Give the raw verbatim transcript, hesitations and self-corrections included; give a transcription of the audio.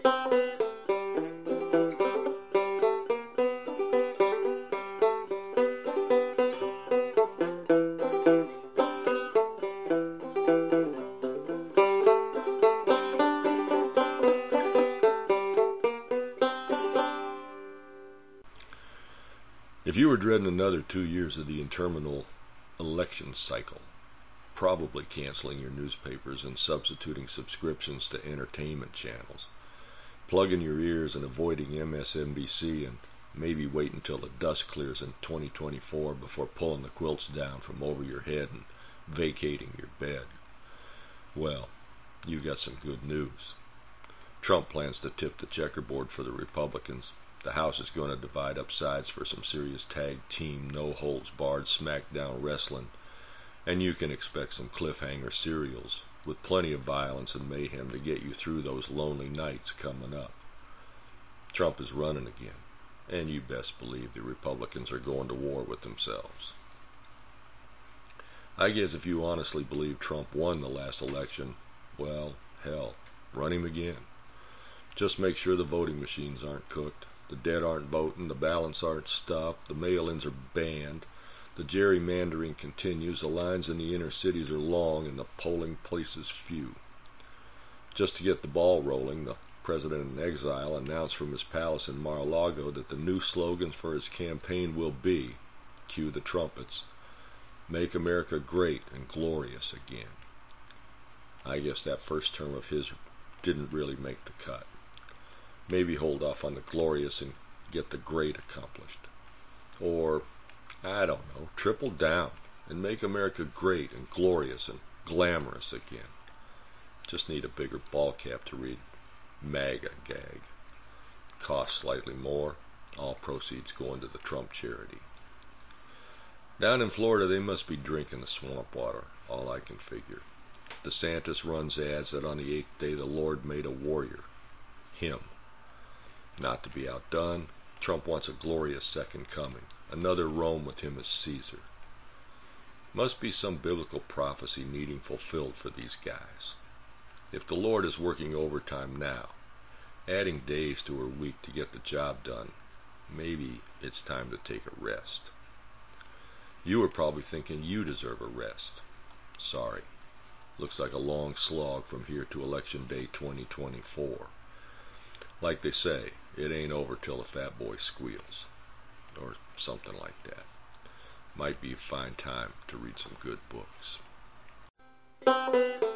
If you were dreading another two years of the interminable election cycle, probably canceling your newspapers and substituting subscriptions to entertainment channels, plugging your ears and avoiding M S N B C, and maybe wait until the dust clears in twenty twenty-four before pulling the quilts down from over your head and vacating your bed, well, you got some good news. Trump plans to tip the checkerboard for the Republicans. The House is going to divide up sides for some serious tag team, no-holds-barred smackdown wrestling, and you can expect some cliffhanger serials with plenty of violence and mayhem to get you through those lonely nights coming up. Trump is running again, and you best believe the Republicans are going to war with themselves. I guess if you honestly believe Trump won the last election, well, hell, run him again. Just make sure the voting machines aren't cooked, the dead aren't voting, the ballots aren't stuffed, the mail-ins are banned, the gerrymandering continues, the lines in the inner cities are long, and the polling places few. Just to get the ball rolling, the president in exile announced from his palace in Mar-a-Lago that the new slogans for his campaign will be, cue the trumpets, "Make America Great and Glorious Again." I guess that first term of his didn't really make the cut. Maybe hold off on the glorious and get the great accomplished. Or, I don't know, triple down and make America great and glorious and glamorous again. Just need a bigger ball cap to read MAGA gag. Cost slightly more. All proceeds going to the Trump charity. Down in Florida, they must be drinking the swamp water, all I can figure. DeSantis runs ads that on the eighth day the Lord made a warrior. Him. Not to be outdone, Trump wants a glorious second coming, another Rome with him as Caesar. Must be some biblical prophecy needing fulfilled for these guys. If the Lord is working overtime now, adding days to her week to get the job done, maybe it's time to take a rest. You are probably thinking you deserve a rest. Sorry. Looks like a long slog from here to Election Day twenty twenty-four. Like they say, it ain't over till the fat boy squeals. Or something like that. Might be a fine time to read some good books.